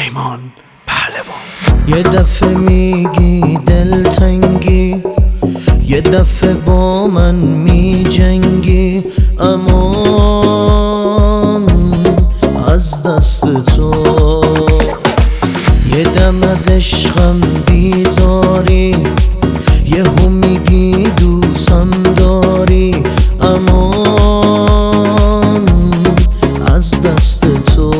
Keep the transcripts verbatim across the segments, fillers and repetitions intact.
پیمان پهلوان. یه دفعه میگی دلتنگی، یه دفعه با من می جنگی، امان از دست تو. یه دم از عشقم بیزاری، یهو میگی دوستم داری، امان از دست تو.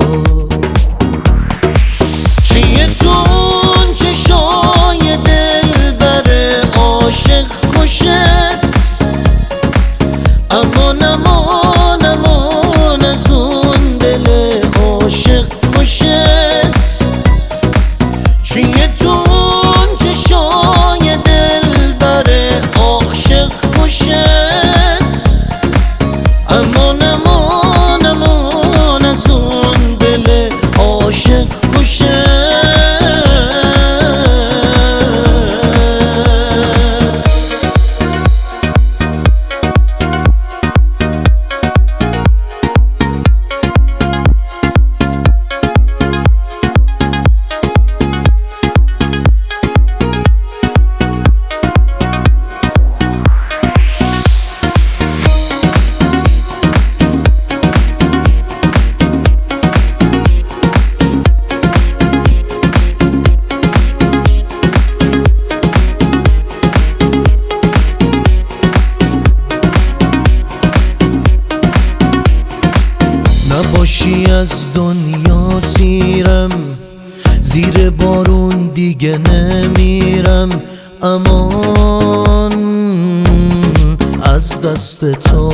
چیه تو اون چشای دل بر عاشق کشت، امان امان امان از اون دل عاشق کشت. چیه تو اون چشای دل بر عاشق کشت، امان امان امان از اون دل عاشق کشت. نباشی از دنیا سیرم، زیر بارون دیگه نمیرم، امان از دست تو.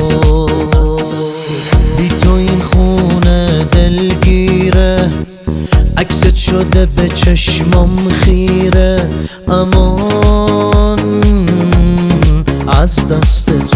بی تو این خونه دلگیره، عکست شده به چشمام خیره، امان از دست تو.